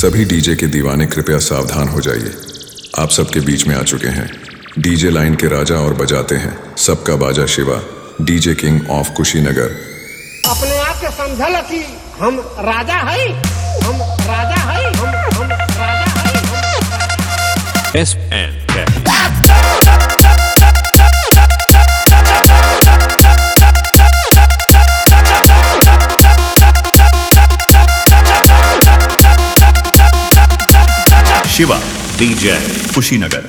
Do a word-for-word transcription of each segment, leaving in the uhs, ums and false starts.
सभी डीजे के दीवाने कृपया सावधान हो जाइए। आप सबके बीच में आ चुके हैं डीजे लाइन के राजा और बजाते हैं सबका बाजा Shiva, DJ king of Kushinagar. अपने आप के समझल कि हम राजा है, हम राजा है, हम हम राजा है। S N Shiva DJ Kushinagar.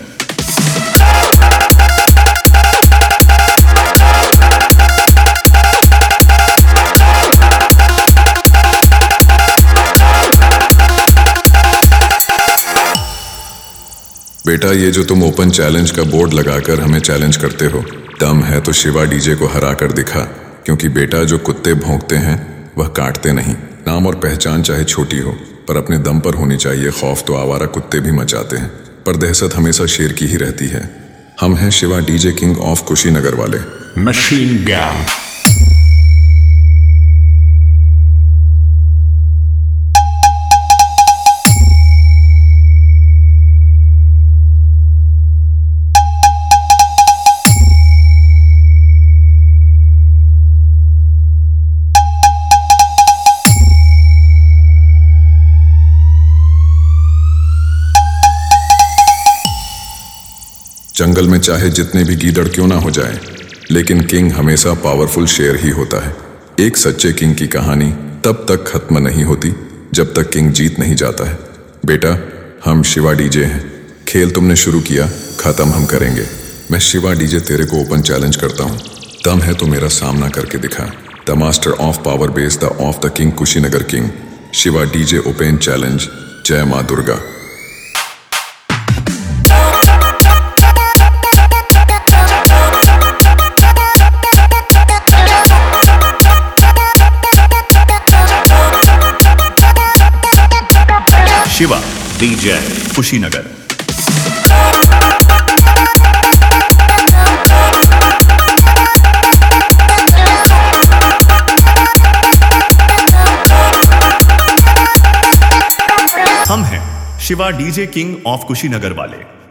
बेटा, ये जो तुम ओपन चैलेंज का बोर्ड लगाकर हमें चैलेंज करते हो, दम है तो शिवा डीजे को हरा कर दिखा, क्योंकि बेटा जो कुत्ते भौंकते हैं वह काटते नहीं। नाम और पहचान चाहे छोटी हो पर अपने दम पर होनी चाहिए। खौफ तो आवारा कुत्ते भी मचाते हैं, पर दहशत हमेशा शेर की ही रहती है। हम हैं Shiva DJ king of Kushinagar वाले। Machine gun. जंगल में चाहे जितने भी गीदड़ क्यों ना हो जाएं, लेकिन किंग हमेशा पावरफुल शेर ही होता है। एक सच्चे किंग की कहानी तब तक खत्म नहीं होती जब तक किंग जीत नहीं जाता है। बेटा, हम शिवा डीजे हैं। खेल तुमने शुरू किया, खत्म हम करेंगे। मैं शिवा डीजे तेरे को ओपन चैलेंज करता हूँ। दम है तो मेरा सामना करके दिखा। The master of power base, the of the king Kushinagar king, Shiva DJ open challenge. जय माँ दुर्गा। शिवा डीजे कुशीनगर। हम हैं Shiva DJ king of Kushinagar वाले।